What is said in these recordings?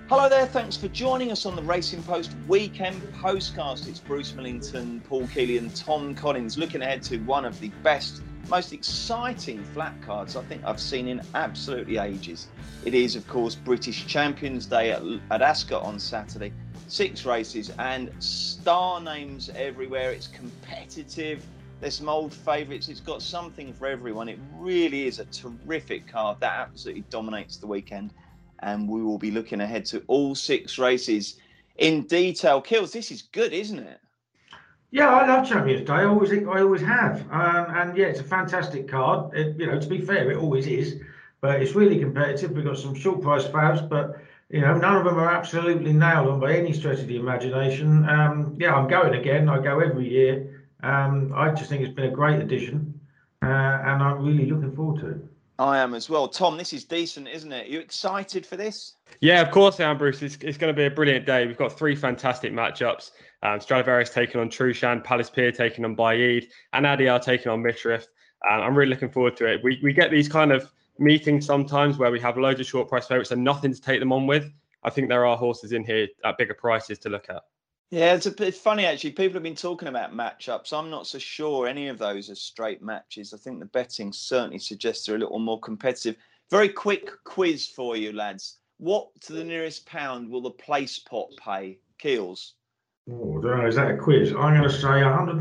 Hello there, thanks for joining us on the Racing Post Weekend Postcast. It's Bruce Millington, Paul Keeley and Tom Collins looking ahead to one of the best, most exciting flat cards I think I've seen in absolutely ages. It is, of course, British Champions Day at Ascot on Saturday. 6 races and star names everywhere. It's competitive. There's some old favourites. It's got something for everyone. It really is a terrific card that absolutely dominates the weekend. And we will be looking ahead to all 6 races in detail. Kills, this is good, isn't it? Yeah, I love Champions Day. I always have. And yeah, it's a fantastic card. To be fair, it always is. But it's really competitive. We've got some short price favs, but none of them are absolutely nailed on by any stretch of the imagination. Yeah, I'm going again. I go every year. I just think it's been a great addition, and I'm really looking forward to it. I am as well. Tom, this is decent, isn't it? Are you excited for this? Yeah, of course I am, Bruce. It's going to be a brilliant day. We've got 3 fantastic matchups. Stradivarius taking on Trushan, Palace Pier taking on Baaeed, and Adiyar taking on Mishriff. I'm really looking forward to it. We get these kind of meetings sometimes where we have loads of short price favourites and nothing to take them on with. I think there are horses in here at bigger prices to look at. Yeah, it's a bit funny, actually. People have been talking about matchups. I'm not so sure any of those are straight matches. I think the betting certainly suggests they're a little more competitive. Very quick quiz for you, lads. What to the nearest pound will the place pot pay? Keels? Oh, I don't know. Is that a quiz? I'm going to say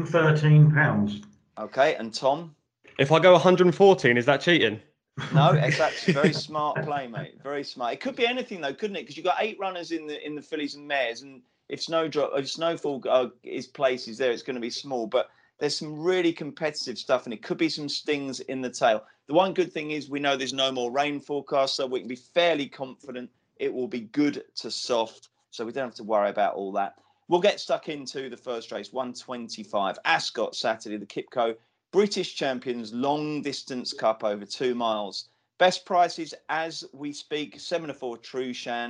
£113. Okay, and Tom? If I go 114, is that cheating? No, it's actually very smart play, mate. Very smart. It could be anything though, couldn't it? Because you've got 8 runners in the fillies and mares, and if Snowfall his place is there, it's going to be small. But there's some really competitive stuff, and it could be some stings in the tail. The one good thing is we know there's no more rain forecast, so we can be fairly confident it will be good to soft. So we don't have to worry about all that. We'll get stuck into the first race, 125, Ascot Saturday, the Kipco British Champions Long Distance Cup over 2 miles. Best prices as we speak: 7-4 Trushan,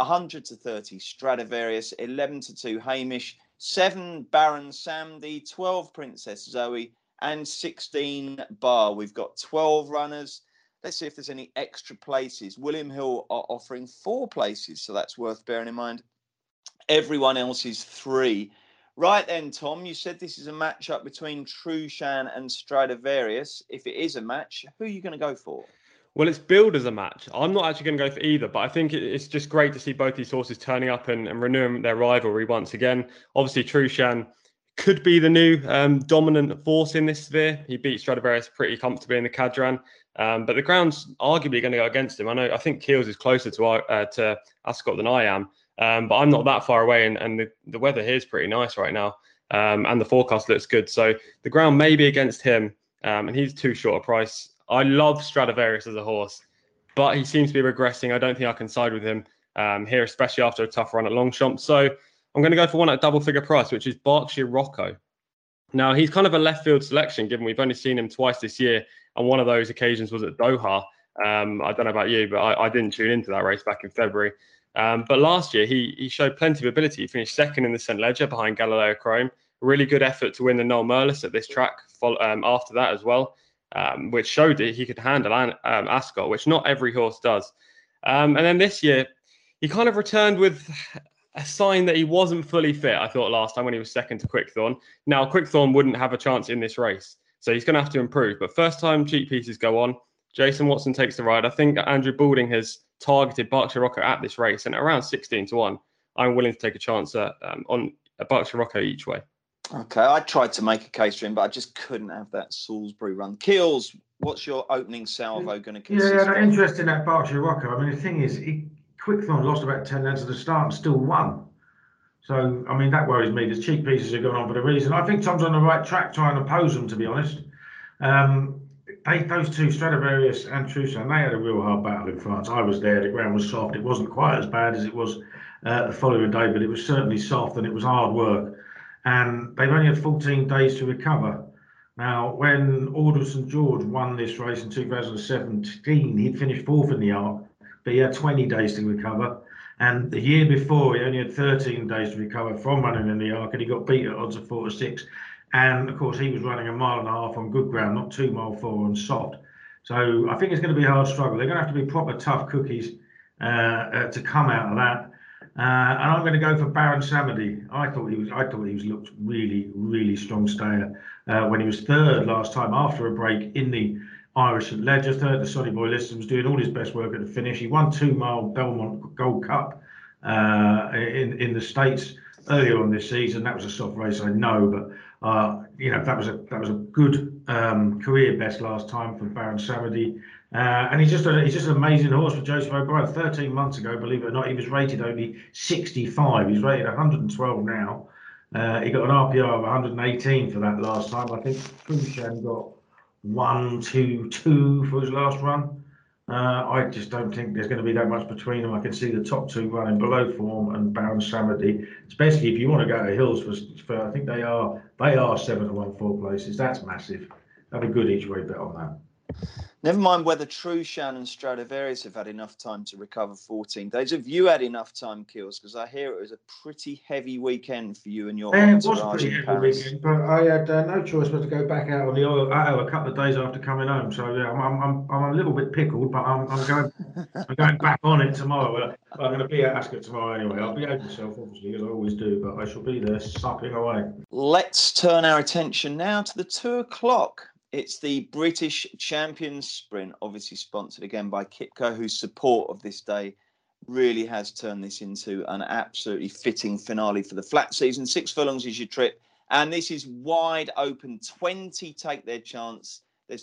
100-30 Stradivarius, 11-2 Hamish, 7 Baron Samdi, 12 Princess Zoe, and 16 Bar. We've got 12 runners. Let's see if there's any extra places. William Hill are offering 4 places, so that's worth bearing in mind. Everyone else is 3. Right then, Tom, you said this is a matchup between Trushan and Stradivarius. If it is a match, who are you going to go for? Well, it's billed as a match. I'm not actually going to go for either, but I think it's just great to see both these horses turning up and renewing their rivalry once again. Obviously, Trushan could be the new dominant force in this sphere. He beat Stradivarius pretty comfortably in the Cadran, but the ground's arguably going to go against him. I think Keels is closer to Ascot than I am, but I'm not that far away, and the weather here is pretty nice right now, and the forecast looks good. So the ground may be against him, and he's too short a price. I love Stradivarius as a horse, but he seems to be regressing. I don't think I can side with him here, especially after a tough run at Longchamp. So I'm going to go for one at double figure price, which is Berkshire Rocco. Now, he's kind of a left field selection, given we've only seen him twice this year, and one of those occasions was at Doha. I don't know about you, but I didn't tune into that race back in February. But last year, he showed plenty of ability. He finished second in the St. Leger behind Galileo Chrome. Really good effort to win the Noel Merlis at this track after that as well. Which showed that he could handle Ascot, which not every horse does. And then this year, he kind of returned with a sign that he wasn't fully fit, I thought, last time when he was second to Quickthorn. Now, Quickthorn wouldn't have a chance in this race, so he's going to have to improve. But first time cheap pieces go on, Jason Watson takes the ride. I think Andrew Balding has targeted Berkshire Rocco at this race, and around 16-1, I'm willing to take a chance on a Berkshire Rocco each way. Okay, I tried to make a case for him, but I just couldn't have that Salisbury run. Keels, what's your opening salvo going to consist of? Yeah, interesting that Berkshire Rocco. I mean, the thing is, Quickthorn lost about 10 lengths at the start and still won. So, I mean, that worries me. The cheap pieces are going on for the reason. I think Tom's on the right track trying to oppose them, to be honest. Those two, Stradivarius and Trushan, they had a real hard battle in France. I was there. The ground was soft. It wasn't quite as bad as it was the following day, but it was certainly soft and it was hard work. And they've only had 14 days to recover. Now, when Order of St. George won this race in 2017, he'd finished 4th in the Arc, but he had 20 days to recover. And the year before, he only had 13 days to recover from running in the Arc, and he got beat at odds of 4-6. And of course, he was running 1.5 miles on good ground, not 2 mile 4 on soft. So I think it's going to be a hard struggle. They're going to have to be proper tough cookies to come out of that. And I'm going to go for Baron Samedi. I thought he was looked really, really strong stayer when he was third last time after a break in the Irish St Leger. Third, the Sonny Boy Liston was doing all his best work at the finish. He won 2 mile Belmont Gold Cup in the States earlier on this season. That was a soft race, I know, but that was a good career best last time for Baron Samedi. And he's just an amazing horse for Joseph O'Brien. 13 months ago, believe it or not, he was rated only 65. He's rated 112 now. He got an RPR of 118 for that last time. I think Trushan got 1-2-2 for his last run. I just don't think there's going to be that much between them. I can see the top 2 running below form and Baron Samedi, especially if you want to go to Hills for I think they are 7-1 4 places. That's massive. Have a good each way bet on that. Never mind whether Trushan and Stradivarius have had enough time to recover 14 days. Have you had enough time, Kills? Because I hear it was a pretty heavy weekend for you and your entourage. It was a pretty heavy weekend, but I had no choice but to go back out on the oil a couple of days after coming home. So yeah, I'm a little bit pickled, but I'm going back on it tomorrow. I'm going to be at Ascot tomorrow anyway. I'll behave myself, obviously, as I always do, but I shall be there supping away. Let's turn our attention now to the 2 o'clock. It's the British Champions Sprint, obviously sponsored again by Kipco, whose support of this day really has turned this into an absolutely fitting finale for the flat season. 6 furlongs is your trip, and this is wide open. 20 take their chance. There's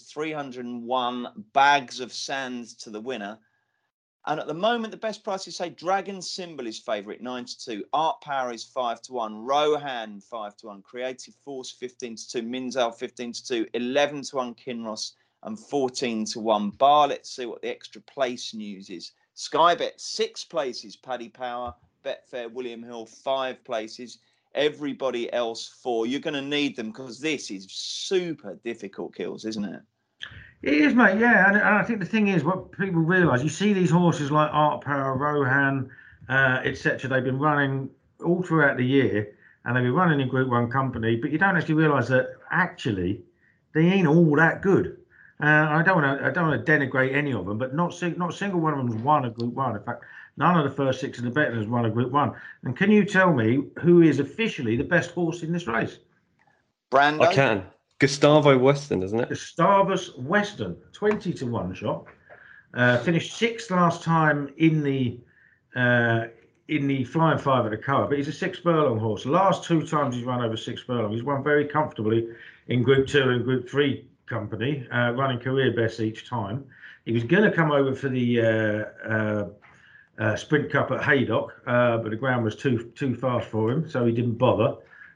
301 bags of sand to the winner. And at the moment, the best prices say Dragon Symbol is favourite, 9-2. Art Power is 5-1. Rohan, 5-1. Creative Force, 15-2. Minzal, 15-2. 11-1 Kinross and 14-1 Bar. Let's see what the extra place news is. Skybet, 6 places. Paddy Power, Betfair, William Hill, 5 places. Everybody else 4. You're going to need them because this is super difficult, Kills, isn't it? It is, mate, yeah. And I think the thing is, what people realise, you see these horses like Art Power, Rohan, etc. They've been running all throughout the year, and they've been running in Group 1 company, but you don't actually realise that actually they ain't all that good. I don't want to denigrate any of them, but not a single one of them has won a Group 1. In fact, none of the first 6 in the betting has won a Group 1. And can you tell me who is officially the best horse in this race? Brando? I can. Gustavo Western, isn't it? Gustavus Western, 20-1 shot. Finished 6th last time in the Flying 5 at the Curragh, but he's a 6 furlong horse. Last 2 times he's run over 6 furlong. He's won very comfortably in Group 2 and Group 3 company, running career best each time. He was going to come over for the Sprint Cup at Haydock, but the ground was too fast for him, so he didn't bother.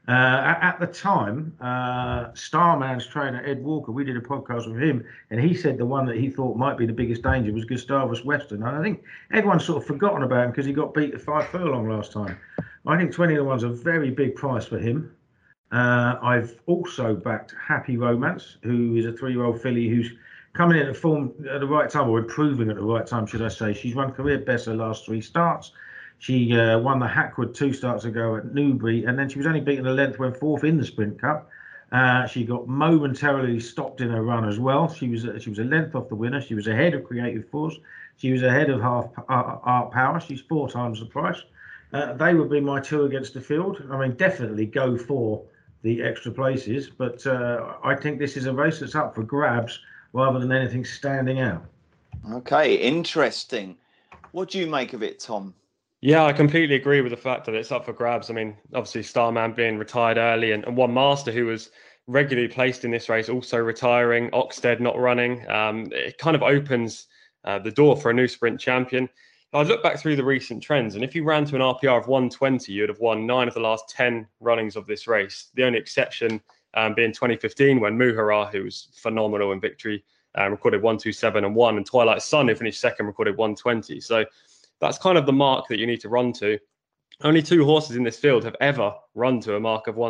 At the time, Starman's trainer, Ed Walker, we did a podcast with him, and he said the one that he thought might be the biggest danger was Gustavus Western. And I think everyone's sort of forgotten about him because he got beat at 5 furlong last time. I think 20-1's a very big price for him. I've also backed Happy Romance, who is a 3-year-old filly who's coming into form at the right time, or improving at the right time, should I say. She's run career best her last 3 starts. She won the Hackwood 2 starts ago at Newbury, and then she was only beaten a length when 4th in the Sprint Cup. She got momentarily stopped in her run as well. She was a length off the winner. She was ahead of Creative Force. She was ahead of Art Power. She's 4 times the price. They would be my 2 against the field. I mean, definitely go for the extra places, but I think this is a race that's up for grabs rather than anything standing out. Okay, interesting. What do you make of it, Tom? Yeah, I completely agree with the fact that it's up for grabs. I mean, obviously Starman being retired early and One Master, who was regularly placed in this race, also retiring, Oxted not running. It kind of opens the door for a new sprint champion. I look back through the recent trends, and if you ran to an RPR of 120, you'd have won 9 of the last 10 runnings of this race. The only exception being 2015, when Muhara, who was phenomenal in victory, recorded 127-1, and Twilight Sun, who finished second, recorded 120. So that's kind of the mark that you need to run to. Only 2 horses in this field have ever run to a mark of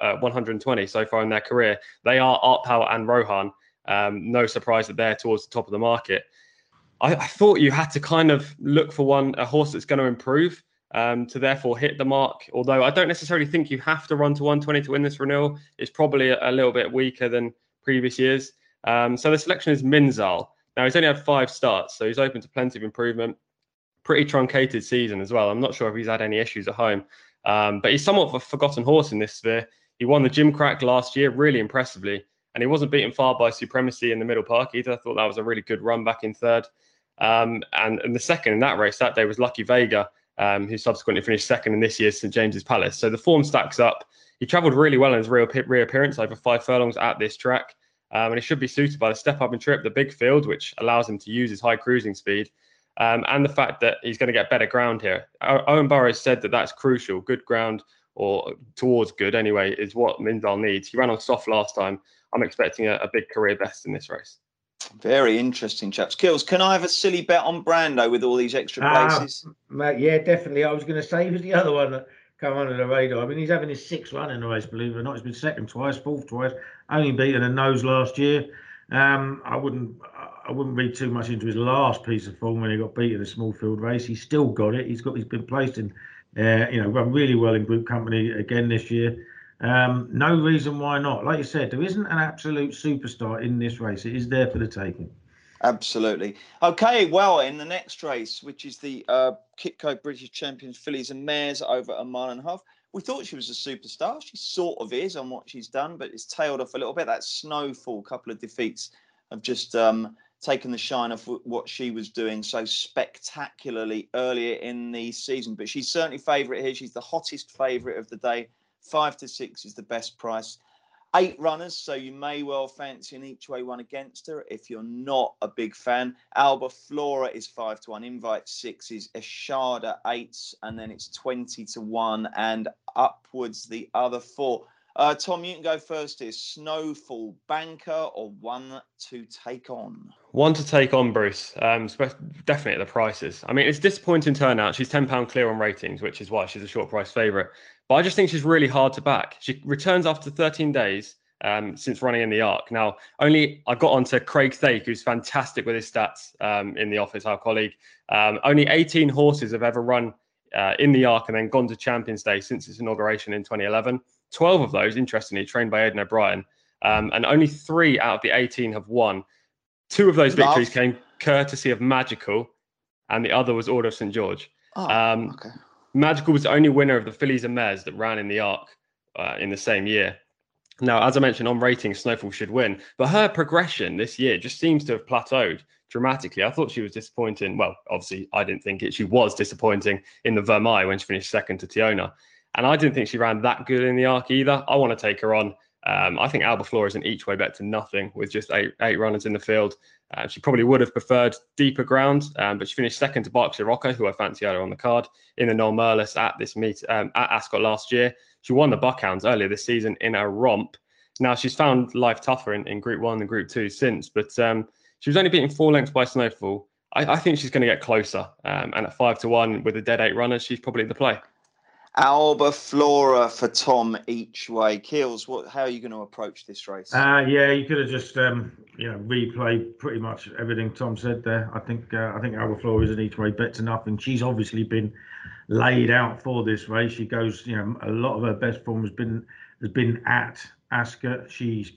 120 so far in their career. They are Art Power and Rohan. No surprise that they're towards the top of the market. I thought you had to kind of look for a horse that's going to improve to therefore hit the mark. Although I don't necessarily think you have to run to 120 to win this renewal. It's probably a little bit weaker than previous years. So the selection is Minzal. Now, he's only had 5 starts, so he's open to plenty of improvement. pretty truncated season as well. I'm not sure if he's had any issues at home, but he's somewhat of a forgotten horse in this sphere. He won the Gimcrack last year really impressively, and he wasn't beaten far by Supremacy in the Middle Park either. I thought that was a really good run back in third. And the second in that race that day was Lucky Vega, who subsequently finished second in this year's St James's Palace. So the form stacks up. He travelled really well in his reappearance over 5 furlongs at this track. And he should be suited by the step up and trip, the big field, which allows him to use his high cruising speed. And the fact that he's going to get better ground here. Owen Burrows said that that's crucial. Good ground, or towards good anyway, is what Mindal needs. He ran on soft last time. I'm expecting a big career best in this race. Very interesting, chaps. Kills, can I have a silly bet on Brando with all these extra places? Mate, yeah, definitely. I was going to say he was the other one that come under the radar. I mean, he's having his 6th run in the race, believe it or not. He's been second twice, 4th twice, only beaten a nose last year. I wouldn't read too much into his last piece of form when he got beat in a small field race. He's still got it. He's been placed in, run really well in group company again this year. No reason why not. Like you said, there isn't an absolute superstar in this race. It is there for the taking. Absolutely. Okay, well, in the next race, which is the Kitco British Champions Fillies and Mares over a mile and a half, we thought she was a superstar. She sort of is on what she's done, but it's tailed off a little bit. That Snowfall, couple of defeats have just taken the shine off what she was doing so spectacularly earlier in the season. But she's certainly favourite here. She's the hottest favourite of the day. 5 to 6 is the best price. 8 runners, so you may well fancy an each way one against her if you're not a big fan. Alba Flora is 5 to 1. Invite 6 is Eshada 8s, and then it's 20 to 1 and upwards the other 4. Tom, you can go first here. Snowfall, banker or one to take on? One to take on, Bruce. Definitely at the prices. I mean, it's disappointing turnout. She's £10 clear on ratings, which is why she's a short price favourite. But I just think she's really hard to back. She returns after 13 days since running in the Arc. Now, I got onto Craig Thake, who's fantastic with his stats in the office, our colleague. Only 18 horses have ever run in the Arc and then gone to Champions Day since its inauguration in 2011. 12 of those, interestingly, trained by Aidan O'Brien. And only 3 out of the 18 have won. 2 of those victories came courtesy of Magical, and the other was Order of St. George. Okay. Magical was the only winner of the Fillies and Mares that ran in the Arc in the same year. Now, as I mentioned, on rating, Snowfall should win. But her progression this year just seems to have plateaued dramatically. I thought she was disappointing. Well, obviously, I didn't think it. She was disappointing in the Vermeil when she finished second to Tiona. And I didn't think she ran that good in the Arc either. I want to take her on. I think Alba Flora is an each way bet to nothing with just eight runners in the field. She probably would have preferred deeper ground, but she finished second to Berkshire Rocco, who I fancy earlier on the card, in the Noel Merlis at this meet at Ascot last year. She won the Buckhounds earlier this season in a romp. Now she's found life tougher in Group 1 and Group 2 since, but she was only beaten 4 lengths by Snowfall. I think she's going to get closer, and at 5 to 1 with the dead 8 runners, she's probably the play. Alba Flora for Tom each way. Keels, how are you going to approach this race? Yeah, you could have just replayed pretty much everything Tom said there. I think Alba Flora is an each way bet to nothing. She's obviously been laid out for this race. She goes, a lot of her best form has been at Ascot. She's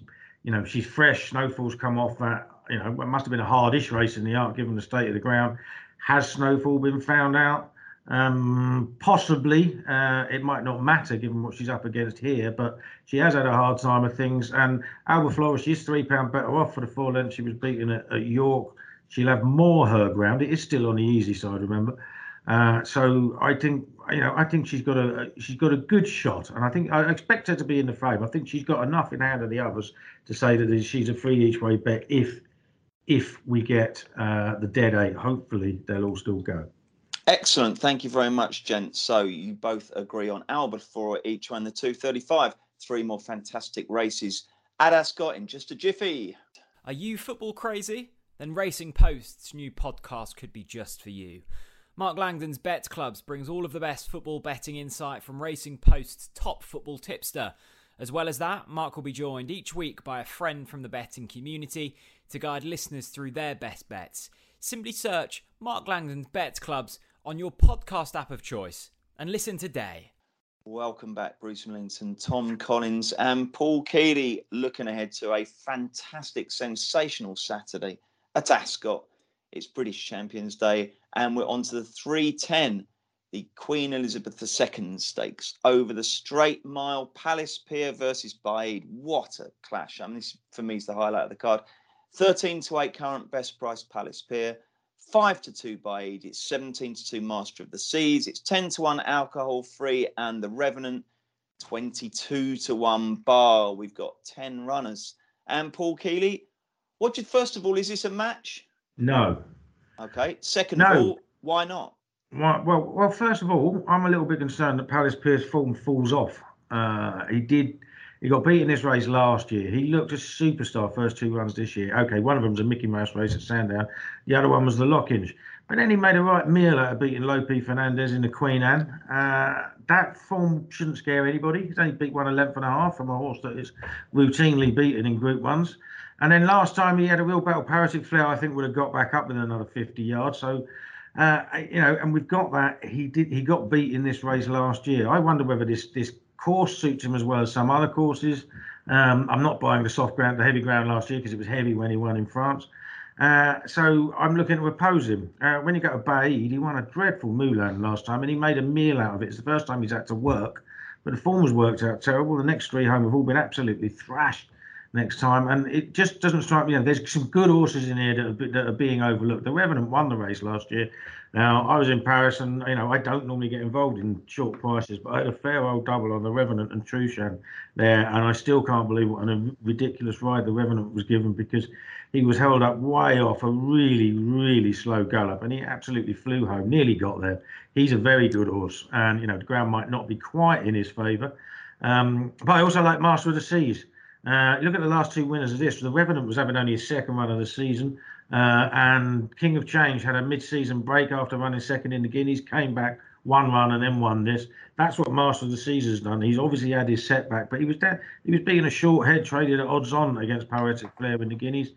fresh. Snowfall's come off that. It must have been a hardish race in the Arc given the state of the ground. Has Snowfall been found out? Possibly. It might not matter given what she's up against here, but she has had a hard time of things. And Alba Flora, she's £3 better off for the 4 lengths she was beaten at York. She'll have more her ground. It is still on the easy side, remember. So I think she's got a good shot, and I expect her to be in the frame. I think she's got enough in hand of the others to say that she's a free each way bet. If we get the dead 8, hopefully they'll all still go. Excellent. Thank you very much, gents. So you both agree on Alba Flora each one, the 235. 3 more fantastic races at Ascot in just a jiffy. Are you football crazy? Then Racing Post's new podcast could be just for you. Mark Langdon's Bet Clubs brings all of the best football betting insight from Racing Post's top football tipster. As well as that, Mark will be joined each week by a friend from the betting community to guide listeners through their best bets. Simply search Mark Langdon's Bet Clubs on your podcast app of choice and listen today. Welcome back, Bruce Millington, Tom Collins and Paul Keeley, looking ahead to a fantastic, sensational Saturday at Ascot. It's British Champions Day And we're on to the 310, the Queen Elizabeth II Stakes over the Straight Mile. Palace Pier versus Baaeed. What a clash. I mean, this for me is the highlight of the card. 13-8 current best price Palace Pier. 5-2 Baaeed. It's 17-2 Master of the Seas. It's 10-1 Alcohol Free and the Revenant. 22-1 Bar. We've got 10 runners. And Paul Keeley, first of all, is this a match? No. Okay. Second of all, why not? Well, first of all, I'm a little bit concerned that Palace Pier's form falls off. He got beat in this race last year. He looked a superstar first 2 runs this year. Okay, one of them's a Mickey Mouse race at Sandown. The other one was the Lockinge. But then he made a right meal out of beating Lope Fernandez in the Queen Anne. That form shouldn't scare anybody. He's only beat 1:11.5 from a horse that is routinely beaten in Group 1s. And then last time he had a real battle. Paratic Flair, I think, would have got back up with another 50 yards. So, and we've got that. He got beat in this race last year. I wonder whether this course suits him as well as some other courses. I'm not buying the heavy ground last year because it was heavy when he won in France. So I'm looking to oppose him. When you go to Baaeed, he won a dreadful Moulin last time and he made a meal out of it. It's the first time he's had to work, but the form has worked out terrible. The next 3 home have all been absolutely thrashed next time, and it just doesn't strike me. There's some good horses in here that are being overlooked. The Revenant won the race last year. Now, I was in Paris, and I don't normally get involved in short prices, but I had a fair old double on the Revenant and Truchan there, and I still can't believe what a ridiculous ride the Revenant was given, because he was held up way off a really, really slow gallop, and he absolutely flew home, nearly got there. He's a very good horse, and the ground might not be quite in his favour. But I also like Master of the Seas. Look at the last 2 winners of this. The Revenant was having only his second run of the season, and King of Change had a mid-season break after running second in the Guineas, came back, 1 run, and then won this. That's what Master of the Seas has done. He's obviously had his setback, but he was being a short head, traded at odds on against Poetic Flair in the Guineas.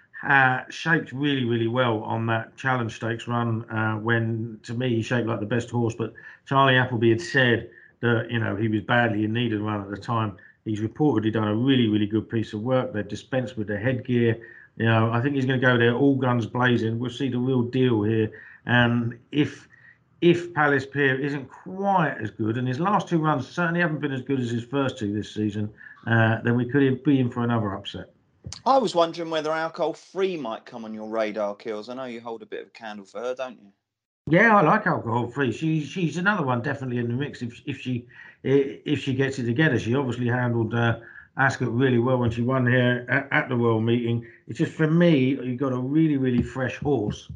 Shaped really, really well on that Challenge Stakes run, when, to me, he shaped like the best horse. But Charlie Appleby had said that he was badly in need of a run at the time. He's reportedly done a really, really good piece of work. They've dispensed with the headgear. I think he's going to go there all guns blazing. We'll see the real deal here. And if Palace Pier isn't quite as good, and his last 2 runs certainly haven't been as good as his first 2 this season, then we could be in for another upset. I was wondering whether Alcohol Free might come on your radar, Kills. I know you hold a bit of a candle for her, don't you? Yeah, I like Alcohol Free. She's another one definitely in the mix if she gets it together. She obviously handled Ascot really well when she won here at the Royal Meeting. It's just, for me, you've got a really, really fresh horse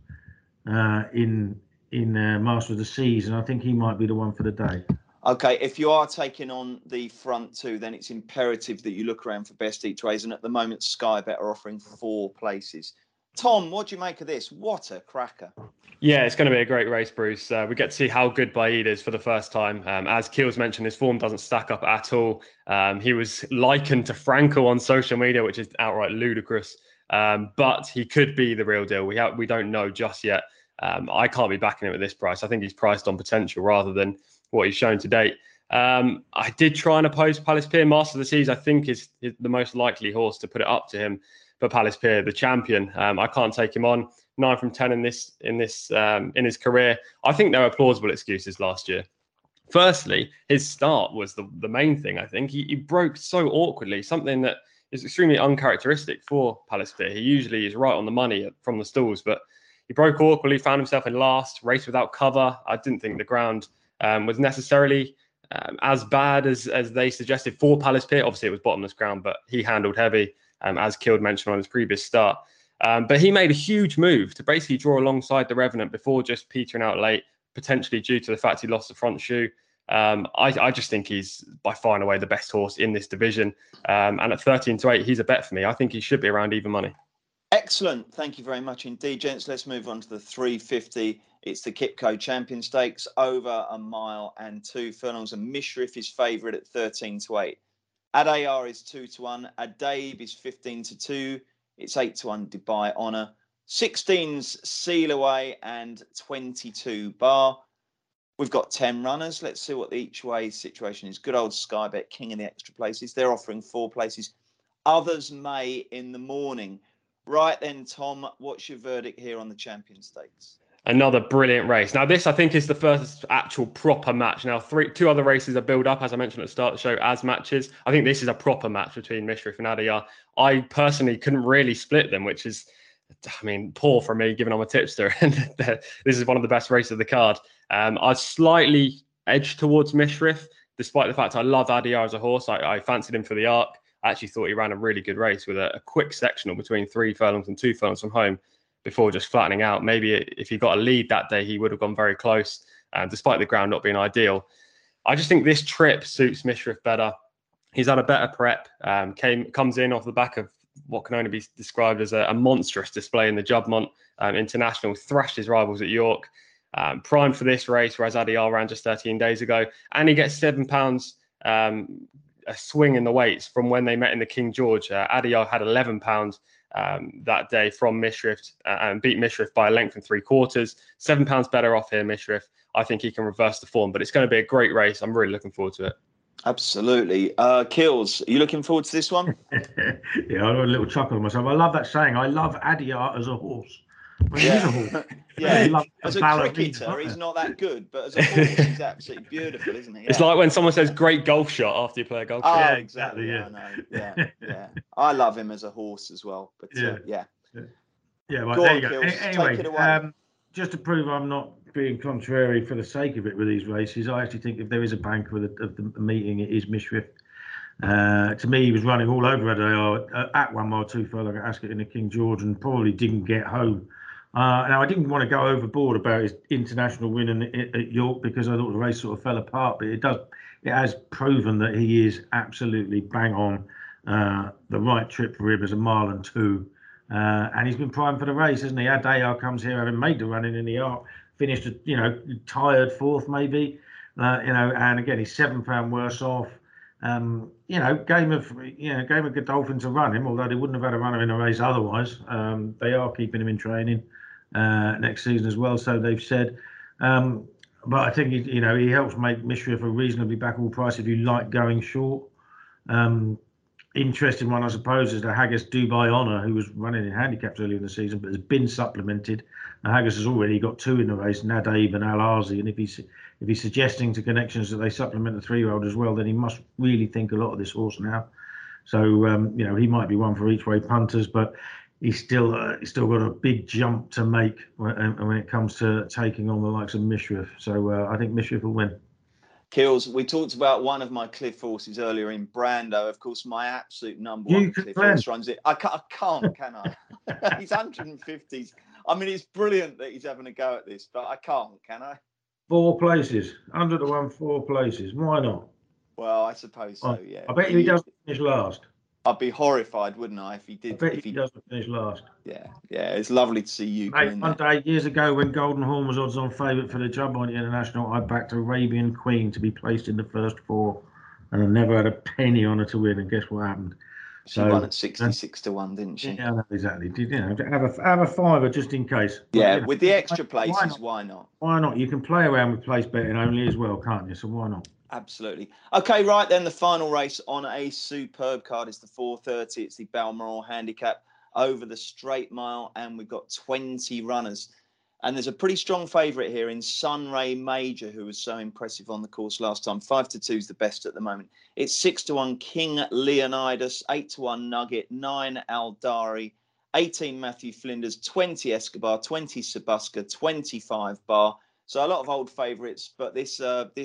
in Master of the Seas, and I think he might be the one for the day. Okay, if you are taking on the front 2, then it's imperative that you look around for best each ways. And at the moment, Sky Bet are offering 4 places. Tom, what do you make of this? What a cracker. Yeah, it's going to be a great race, Bruce. We get to see how good Baaeed is for the first time. As Keels mentioned, his form doesn't stack up at all. He was likened to Frankel on social media, which is outright ludicrous. But he could be the real deal. We don't know just yet. I can't be backing it at this price. I think he's priced on potential rather than what he's shown to date. I did try and oppose Palace Pier. Master of the Seas, I think, is the most likely horse to put it up to him. But Palace Pier, the champion, I can't take him on. 9 from 10 in his career. I think there were plausible excuses last year. Firstly, his start was the main thing. I think he broke so awkwardly, something that is extremely uncharacteristic for Palace Pier. He usually is right on the money from the stalls, but he broke awkwardly, found himself in last, race without cover. I didn't think the ground was necessarily as bad as they suggested for Palace Pier. Obviously, it was bottomless ground, but he handled heavy, as Kild mentioned on his previous start. But he made a huge move to basically draw alongside the Revenant before just petering out late, potentially due to the fact he lost the front shoe. I just think he's by far and away the best horse in this division. And at 13-8, he's a bet for me. I think he should be around even money. Excellent. Thank you very much indeed, gents. Let's move on to the 350. It's the Kipco Champion Stakes over 1 mile and 2 furlongs. And Mishrif is favourite at 13-8. Adayar is 2-1. Adabe is 15-2. It's 8-1 Dubai Honor. 16's Seal Away and 22 Bar. We've got 10 runners. Let's see what the each way situation is. Good old Sky Bet, king of the extra places. They're offering 4 places. Others may in the morning. Right then, Tom, what's your verdict here on the Champion Stakes? Another brilliant race. Now, this I think is the first actual proper match. Now, two other races are built up, as I mentioned at the start of the show, as matches. I think this is a proper match between Mishrif and Adiyar. I personally couldn't really split them, which is, I mean, poor for me, given I'm a tipster. And this is one of the best races of the card. I slightly edged towards Mishrif, despite the fact I love Adiyar as a horse. I fancied him for the Arc. I actually thought he ran a really good race with a quick sectional between 3 furlongs and 2 furlongs from home, before just flattening out. Maybe if he got a lead that day, he would have gone very close, despite the ground not being ideal. I just think this trip suits Mishrif better. He's had a better prep, comes in off the back of what can only be described as a monstrous display in the Juddmonte International, thrashed his rivals at York, primed for this race, whereas Adiyar ran just 13 days ago. And he gets £7 a swing in the weights from when they met in the King George. Adiyar had £11 that day from Mishrif and beat Mishrif by a length and 3/4. £7 better off here, Mishrif. I think he can reverse the form, but it's going to be a great race. I'm really looking forward to it. Absolutely. Kills, are you looking forward to this one? Yeah, I got a little chuckle myself. I love that saying. I love Adiyar as a horse. Well, he is a horse. Yeah, as a cricketer, he's not that good, but as a horse, he's absolutely beautiful, isn't he? Yeah. It's like when someone says great golf shot after you play a golf shot. Yeah, exactly. Yeah, I know. Yeah. I love him as a horse as well. But yeah. Well, go there on, you go. Kills. Anyway, take it away. just to prove I'm not being contrary for the sake of it with these races, I actually think if there is a banker of the meeting, it is Mishrif. To me, he was running all over Adiyar at 1 mile 2 furlong at Ascot in the King George and probably didn't get home. Now, I didn't want to go overboard about his international win at York because I thought the race sort of fell apart, but it has proven that he is absolutely bang on the right trip for him as a 1 and 2 mile. And he's been primed for the race, hasn't he? Adiyar comes here having made the run in the Arc, finished, tired 4th maybe, and again, he's £7 worse off. Game of Godolphin to run him, although they wouldn't have had a runner in a race otherwise. They are keeping him in training next season as well, so they've said. But I think he helps make Mishrif a reasonably backable price if you like going short. Interesting one, I suppose, is the Haggis Dubai Honour, who was running in handicaps earlier in the season, but has been supplemented. Now, Haggis has already got 2 in the race, Nadaib and Al Arzi, and if he's suggesting to connections that they supplement the 3-year-old as well, then he must really think a lot of this horse now. So he might be one for each way punters, but he's still got a big jump to make when it comes to taking on the likes of Mishrif. So I think Mishrif will win. Kills, we talked about one of my Cliff horses earlier in Brando. Of course, my absolute number one Cliff horse runs it. I can't, can I? He's 150s. I mean, it's brilliant that he's having a go at this, but I can't, can I? 4 places, 100 to 1, 4 places. Why not? Well, I suppose so. Yeah. I bet you he doesn't finish last. I'd be horrified, wouldn't I, if he did? I bet he doesn't finish last. Yeah. It's lovely to see you. Mate, one day, years ago, when Golden Horn was odds-on favourite for the Juddmonte International, I backed Arabian Queen to be placed in the first 4, and I never had a penny on her to win. And guess what happened? She won at 66 to 1, didn't she? Yeah, exactly. Did have a fiver just in case? Yeah, with the extra places, why not? Why not? You can play around with place betting only as well, can't you? So why not? Absolutely. Okay, right then, the final race on a superb card is the 4:30. It's the Balmoral Handicap over the straight mile, and we've got 20 runners. And there's a pretty strong favourite here in Sunray Major, who was so impressive on the course last time. 5 to 2 is the best at the moment. It's 6 to 1 King Leonidas, 8 to 1 Nugget, 9 Aldari, 18 Matthew Flinders, 20 Escobar, 20 Sabuska, 25 Bar. So a lot of old favourites, but this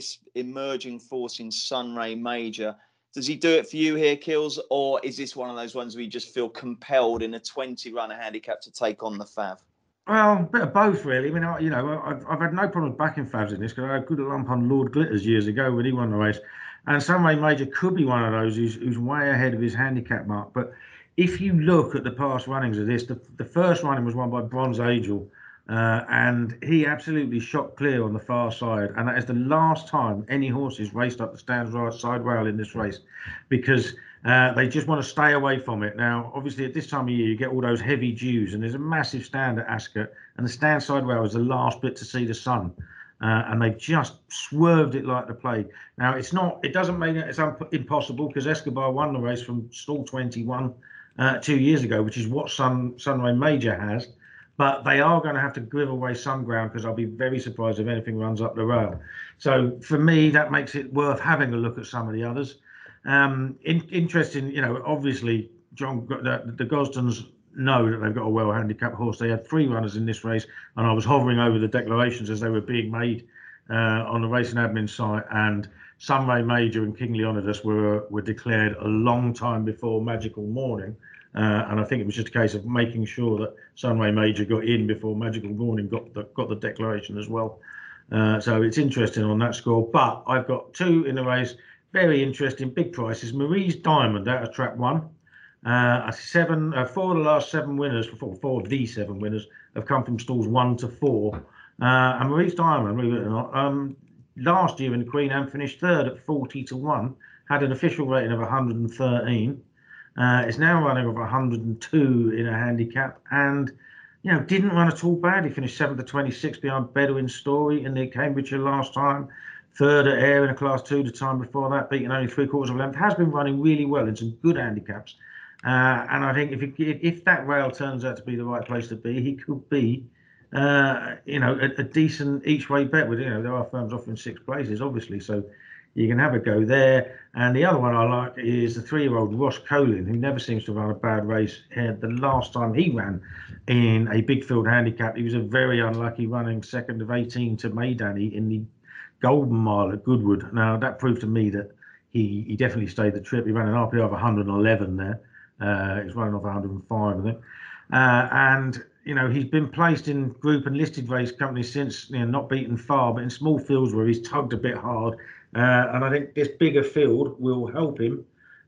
emerging force in Sunray Major, does he do it for you here, Kills, or is this one of those ones where you just feel compelled in a 20-runner handicap to take on the Fav? Well, a bit of both, really. I mean, I've had no problem backing Favs in this because I had a good lump on Lord Glitters years ago when he won the race. And Sunray Major could be one of those who's way ahead of his handicap mark. But if you look at the past runnings of this, the first running was won by Bronze Angel. And he absolutely shot clear on the far side. And that is the last time any horses raced up the stands right side rail in this race, because they just want to stay away from it. Now, obviously, at this time of year, you get all those heavy dews, and there's a massive stand at Ascot, and the stand side rail is the last bit to see the sun. And they've just swerved it like the plague. Now, it doesn't mean it's impossible, because Escobar won the race from stall 21 2 years ago, which is what Sunray Major has. but they are going to have to give away some ground, because I'll be very surprised if anything runs up the rail. So for me, that makes it worth having a look at some of the others. Interesting, obviously, John, the Gosdens know that they've got a well-handicapped horse. They had 3 runners in this race, and I was hovering over the declarations as they were being made on the racing admin site, and Sunray Major and King Leonidas were declared a long time before Magical Morning, and I think it was just a case of making sure that Sunray Major got in before Magical Morning got the declaration as well. So it's interesting on that score. But I've got 2 in the race, very interesting, big prices. Marie's Diamond out of Trap 1. 4 of the last 7 winners, 4 of the 7 winners have come from stalls 1 to 4. And Marie's Diamond, believe it or not, last year in the Queen Anne finished 3rd at 40 to 1, had an official rating of 113. It's now running of 102 in a handicap, and didn't run at all bad. He finished 7th to 26 behind Bedouin Story in the Cambridgeshire last time, 3rd at Ayr in a Class 2 the time before that, beating only 3/4 of a length. Has been running really well in some good handicaps, and I think if that rail turns out to be the right place to be, he could be a decent each way bet. With there are firms offering 6 places, obviously, so you can have a go there. And the other one I like is the 3-year-old Ross Colin, who never seems to run a bad race. The last time he ran in a big field handicap, he was a very unlucky, running 2nd of 18 to Maydanny in the Golden Mile at Goodwood. Now that proved to me that he definitely stayed the trip. He ran an RPI of 111 there. He's running off 105, I think. And he's been placed in group and listed race companies since, not beaten far, but in small fields where he's tugged a bit hard. And I think this bigger field will help him.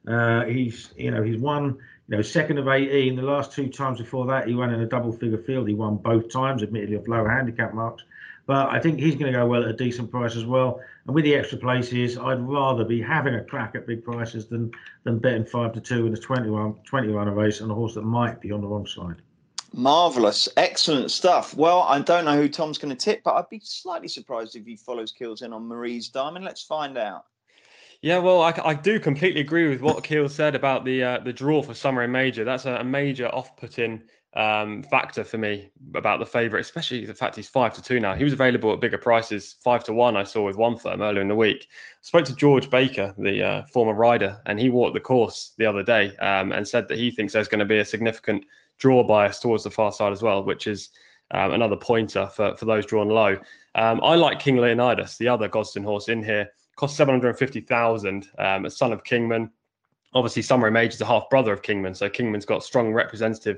He's won, 2nd of 18. The last 2 times before that, he ran in a double-figure field. He won both times, admittedly of lower handicap marks. But I think he's going to go well at a decent price as well. And with the extra places, I'd rather be having a crack at big prices than betting 5 to 2 in a 20 runner race on a horse that might be on the wrong side. Marvellous. Excellent stuff. Well, I don't know who Tom's going to tip, but I'd be slightly surprised if he follows Keels in on Marie's Diamond. Let's find out. Yeah, well, I do completely agree with what Keel said about the draw for Sunray Major. That's a major off-putting factor for me about the favourite, especially the fact he's 5 to 2 now. He was available at bigger prices, 5 to 1. I saw with one firm earlier in the week. I spoke to George Baker, the former rider, and he walked the course the other day and said that he thinks there's going to be a significant draw bias towards the far side as well, which is another pointer for those drawn low. I like King Leonidas, the other Gosden horse in here. Cost 750,000. A son of Kingman. Obviously, Sunray Major's a half brother of Kingman, so Kingman's got strong representation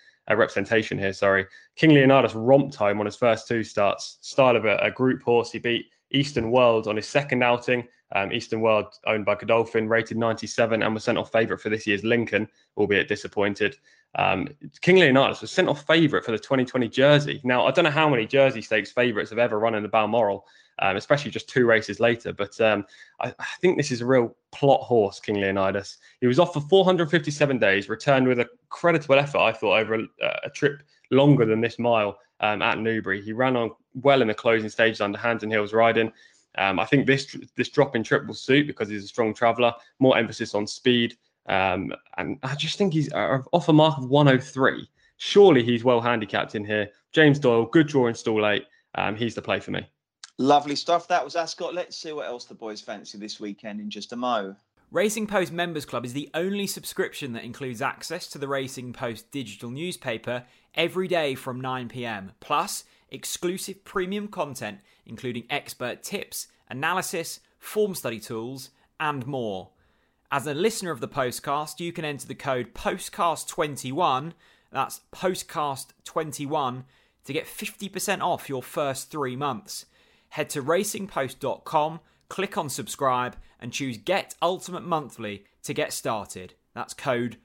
here. Sorry. King Leonidas romped home on his first 2 starts. Style of a group horse. He beat Eastern World on his second outing. Eastern World, owned by Godolphin, rated 97 and was sent off favourite for this year's Lincoln, albeit disappointed. King Leonidas was sent off favourite for the 2020 Jersey. Now, I don't know how many Jersey Stakes favourites have ever run in the Balmoral, especially just 2 races later. But I think this is a real plot horse, King Leonidas. He was off for 457 days, returned with a creditable effort, I thought, over a trip longer than this mile at Newbury. He ran on well in the closing stages under Hands and Heels riding. I think this drop in trip will suit because he's a strong traveller, more emphasis on speed. And I just think he's off a mark of 103. Surely he's well handicapped in here. James Doyle, good draw in stall 8. He's the play for me. Lovely stuff. That was Ascot. Let's see what else the boys fancy this weekend in just a mo. Racing Post Members Club is the only subscription that includes access to the Racing Post digital newspaper every day from 9 p.m, plus exclusive premium content including expert tips, analysis, form study tools, and more. As a listener of the Postcast, you can enter the code POSTCAST21, that's POSTCAST21, to get 50% off your first 3 months. Head to racingpost.com, click on subscribe, and choose Get Ultimate Monthly to get started. That's code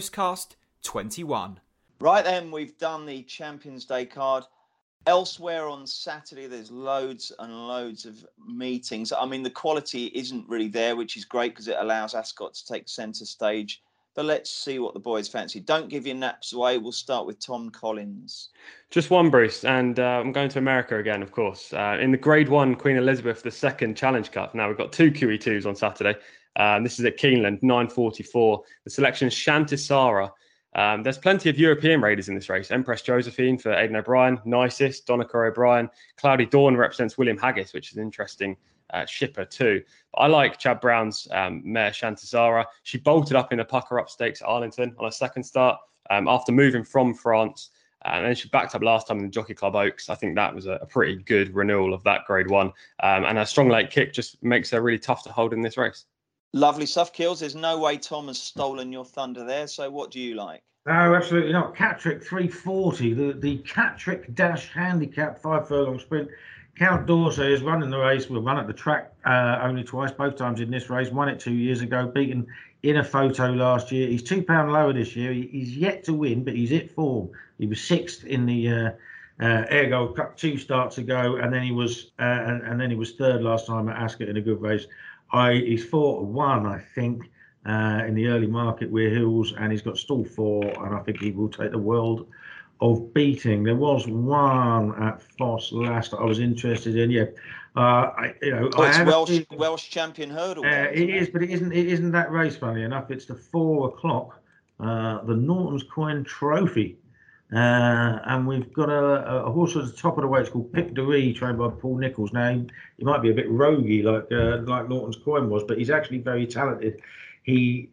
POSTCAST21. Right then, we've done the Champions Day card. Elsewhere on Saturday, there's loads and loads of meetings. I mean, the quality isn't really there, which is great because it allows Ascot to take centre stage. But let's see what the boys fancy. Don't give your naps away. We'll start with Tom Collins. Just one, Bruce, and I'm going to America again, of course. In the Grade 1 Queen Elizabeth II Challenge Cup. Now, we've got 2 QE2s on Saturday. This is at Keeneland, 9:44. The selection is Shantisara. There's plenty of European raiders in this race. Empress Josephine for Aidan O'Brien, Nisus, Donica O'Brien, Cloudy Dawn represents William Haggis, which is an interesting shipper too. But I like Chad Brown's mare Shantazara. She bolted up in the Pucker Up Stakes at Arlington on her second start after moving from France. And then she backed up last time in the Jockey Club Oaks. I think that was a pretty good renewal of that Grade 1. And her strong late kick just makes her really tough to hold in this race. Lovely stuff, Kills. There's no way Tom has stolen your thunder there. So what do you like? No, absolutely not. Cattrick 340, the Cattrick Dash Handicap 5 furlong sprint. Count Dorsey is running the race. We'll run at the track only twice, both times in this race. Won it 2 years ago, beaten in a photo last year. He's £2 lower this year. He's yet to win, but he's hit form. He was 6th in the Air Gold Cup 2 starts ago, and then he was 3rd last time at Ascot in a good race. He's 4-1, I think, in the early market with Hills, and he's got stall 4, and I think he will take the world of beating. There was one at Foss last that I was interested in. Yeah, it's Welsh champion hurdle. It is, but it isn't that race. Funny enough, it's the 4 o'clock, the Norton's Coin Trophy, and we've got a horse at the top of the way. It's called Pic de Ree, trained by Paul Nicholls. Now he might be a bit roguey like Norton's Coin was, but he's actually very talented. He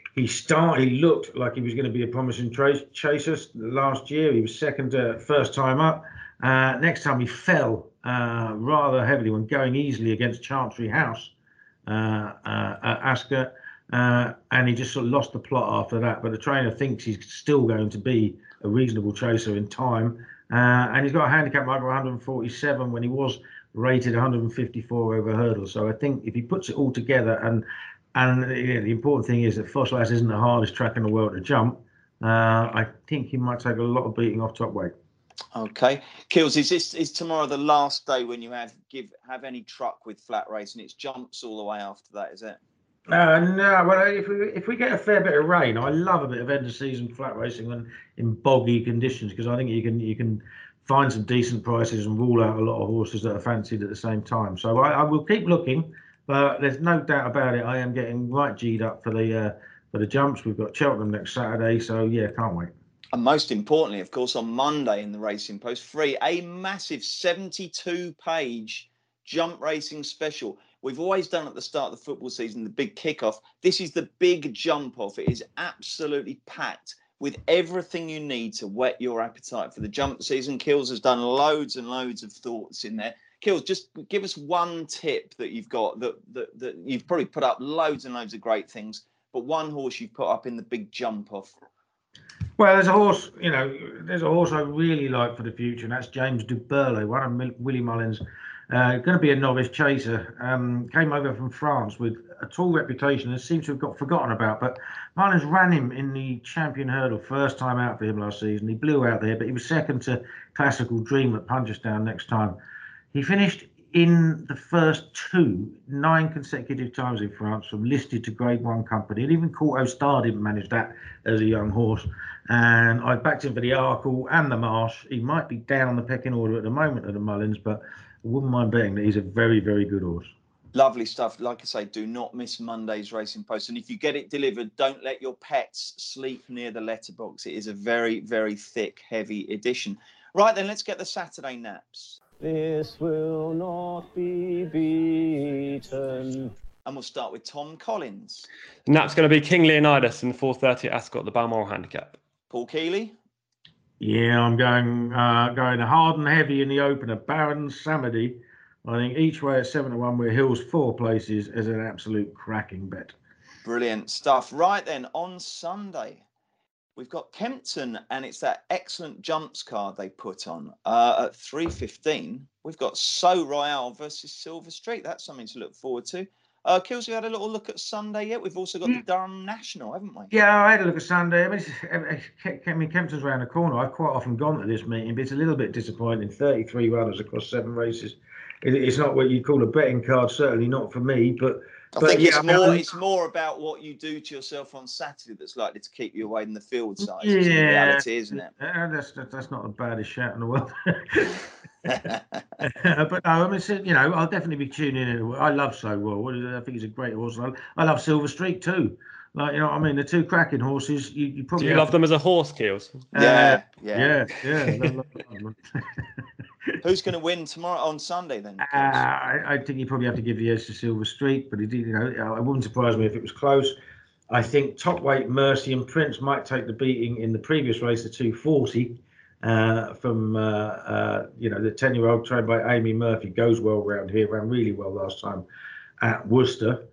looked like he was going to be a promising chaser last year. He was second first time up. Next time he fell rather heavily when going easily against Chancery House at Ascot. And he just sort of lost the plot after that. But the trainer thinks he's still going to be a reasonable chaser in time. And he's got a handicap mark of 147 when he was rated 154 over hurdles. So I think if he puts it all together and the important thing is that Fosslas isn't the hardest track in the world to jump. I think he might take a lot of beating off top weight. Okay, Kills, is tomorrow the last day when you have any truck with flat race, and it's jumps all the way after that? Is it? No. Well, if we get a fair bit of rain, I love a bit of end of season flat racing and in boggy conditions, because I think you can find some decent prices and rule out a lot of horses that are fancied at the same time. So I will keep looking. But there's no doubt about it. I am getting right G'd up for the jumps. We've got Cheltenham next Saturday, so yeah, can't wait. And most importantly, of course, on Monday in the Racing Post, free a massive 72-page jump racing special. We've always done at the start of the football season the big kickoff. This is the big jump off. It is absolutely packed with everything you need to whet your appetite for the jump season. Kills has done loads and loads of thoughts in there. Kills, just give us one tip that you've got that you've probably put up loads and loads of great things, but one horse you've put up in the big jump off. Well, there's a horse I really like for the future, and that's James Du Berlot, one of Willie Mullins. Going to be a novice chaser. Came over from France with a tall reputation and seems to have got forgotten about. But Mullins ran him in the champion hurdle first time out for him last season. He blew out there, but he was second to Classical Dream at Punchestown next time. He finished in the first 9 consecutive times in France, from listed to Grade 1 company. And even Courto Star didn't manage that as a young horse. And I backed him for the Arkle and the Marsh. He might be down on the pecking order at the moment of the Mullins, but I wouldn't mind betting that he's a very, very good horse. Lovely stuff. Like I say, do not miss Monday's Racing Post. And if you get it delivered, don't let your pets sleep near the letterbox. It is a very, very thick, heavy edition. Right then, let's get the Saturday naps. This will not be beaten. And we'll start with Tom Collins. Nap's going to be King Leonidas in the 4:30 at Ascot, the Balmoral handicap. Paul Keeley. Yeah, I'm going hard and heavy in the opener. Baron Samedi. I think each way at 7-1 with Hills 4 places is an absolute cracking bet. Brilliant stuff. Right then, on Sunday, we've got Kempton, and it's that excellent jumps card they put on at 3:15. We've got So Royale versus Silver Streak. That's something to look forward to. Kills, you had a little look at Sunday yet? We've also got the Durham National, haven't we? Yeah, I had a look at Sunday. I mean, Kempton's around the corner. I've quite often gone to this meeting, but it's a little bit disappointing. 33 runners across 7 races. It's not what you'd call a betting card, certainly not for me, but I think it's more about what you do to yourself on Saturday that's likely to keep you away than the field size. Yeah, it's the reality, isn't it? That's not the baddest shout in the world. But no, I mean, I'll definitely be tuning in. I love So Well. I think he's a great horse. I love Silver Streak too. Like, you know what I mean? The two cracking horses. You probably Do you love them as a horse, Keels? Yeah. Who's going to win tomorrow on Sunday then? I think you probably have to give the edge to Silver Streak, but it wouldn't surprise me if it was close. I think top weight Mercy and Prince might take the beating in the previous race, the 240, from the 10-year-old trained by Amy Murphy. Goes well round here, ran really well last time at Worcester.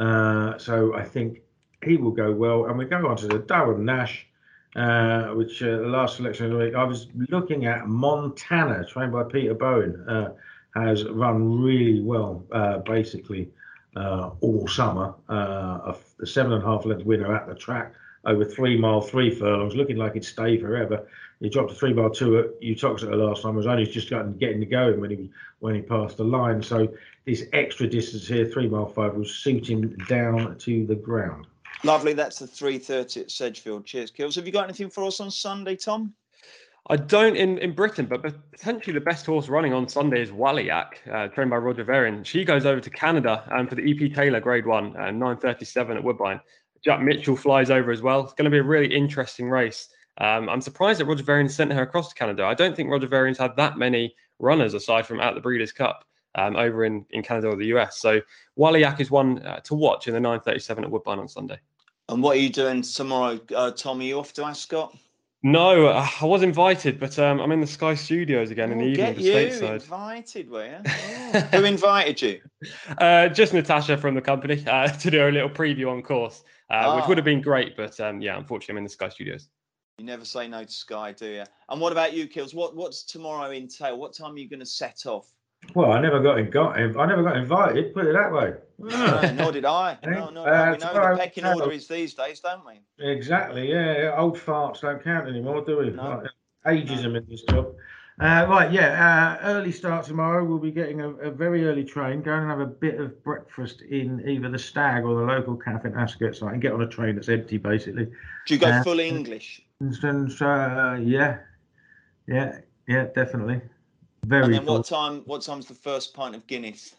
So I think he will go well. And we go on to the Durham Nash, which the last selection of the week. I was looking at Montana, trained by Peter Bowen, has run really well, basically. All summer, the 7.5 length winner at the track over 3 mile 3 furlongs, looking like it'd stay forever. He dropped a 3 mile 2 at Uttoxeter last time. Was only just getting to going when he passed the line. So this extra distance here, 3 mile 5, will suit him down to the ground. Lovely. That's the 3:30 at Sedgefield. Cheers, Kills. Have you got anything for us on Sunday, Tom? I don't in Britain, but potentially the best horse running on Sunday is Waliak, trained by Roger Varian. She goes over to Canada for the EP Taylor Grade 1, 9:37 at Woodbine. Jack Mitchell flies over as well. It's going to be a really interesting race. I'm surprised that Roger Varian sent her across to Canada. I don't think Roger Varian's had that many runners aside from at the Breeders' Cup over in Canada or the US. So Waliak is one to watch in the 9:37 at Woodbine on Sunday. And what are you doing tomorrow, Tom? Are you off to Ascot? No, I was invited, but I'm in the Sky Studios again in the evening. Get you invited, were you? Oh. Who invited you? Just Natasha from the company to do a little preview on course, which would have been great, but unfortunately I'm in the Sky Studios. You never say no to Sky, do you? And what about you, Kills? What's tomorrow entail? What time are you going to set off? Well, I never got invited. Put it that way. No, nor did I. No, we know the pecking order is these days, don't we? Exactly. Yeah. Old farts don't count anymore, do we? No. Ageism in this job. Early start tomorrow. We'll be getting a very early train. Go and have a bit of breakfast in either the Stag or the local cafe in Ascot, so I can get on a train that's empty, basically. Do you go full English? Yeah, definitely. And then what time's the first pint of Guinness?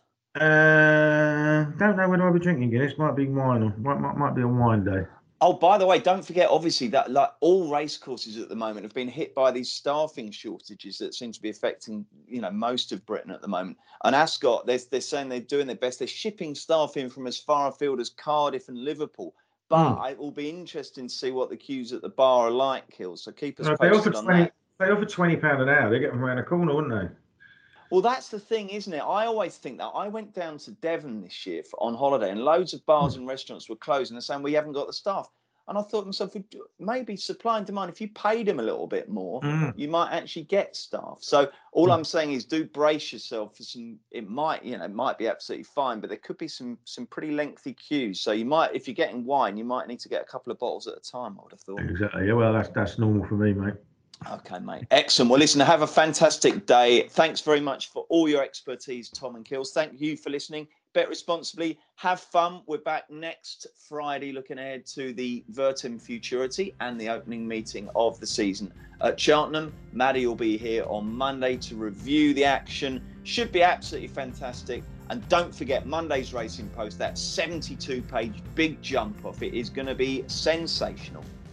Don't know whether I'll be drinking Guinness. Might be wine, or might be a wine day. Oh, by the way, don't forget, obviously, that like all race courses at the moment have been hit by these staffing shortages that seem to be affecting, most of Britain at the moment. And Ascot, they're saying they're doing their best. They're shipping staff in from as far afield as Cardiff and Liverpool. But it will be interesting to see what the queues at the bar are like, Kills. So keep us posted on that. They offer £20 an hour. They get them around the corner, wouldn't they? Well, that's the thing, isn't it? I always think that. I went down to Devon this year on holiday, and loads of bars and restaurants were closed, and they're saying we haven't got the staff. And I thought to myself, maybe supply and demand, if you paid them a little bit more, you might actually get staff. So all I'm saying is do brace yourself for some, it might be absolutely fine, but there could be some pretty lengthy queues. So you might, if you're getting wine, you might need to get a couple of bottles at a time, I would have thought. Exactly. Yeah, well, that's normal for me, mate. Okay, mate. Excellent. Well, listen, have a fantastic day. Thanks very much for all your expertise, Tom and Kills. Thank you for listening. Bet responsibly. Have fun. We're back next Friday looking ahead to the Vertem Futurity and the opening meeting of the season at Cheltenham. Maddie will be here on Monday to review the action. Should be absolutely fantastic. And don't forget Monday's Racing Post, that 72-page big jump off. It is going to be sensational.